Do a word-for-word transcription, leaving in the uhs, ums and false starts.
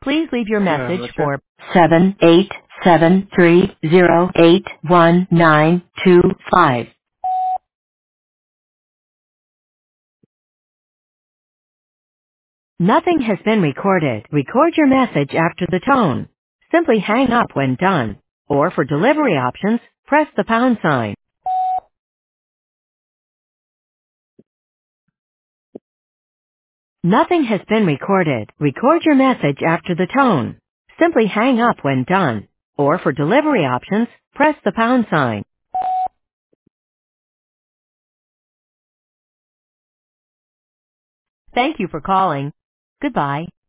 Please leave your Yeah, message gotcha. for seven eight seven three zero eight one nine two five. Nothing has been recorded. Record your message after the tone. Simply hang up when done. Or for delivery options, press the pound sign. Nothing has been recorded. Record your message after the tone. Simply hang up when done. Or for delivery options, press the pound sign. Thank you for calling. Goodbye.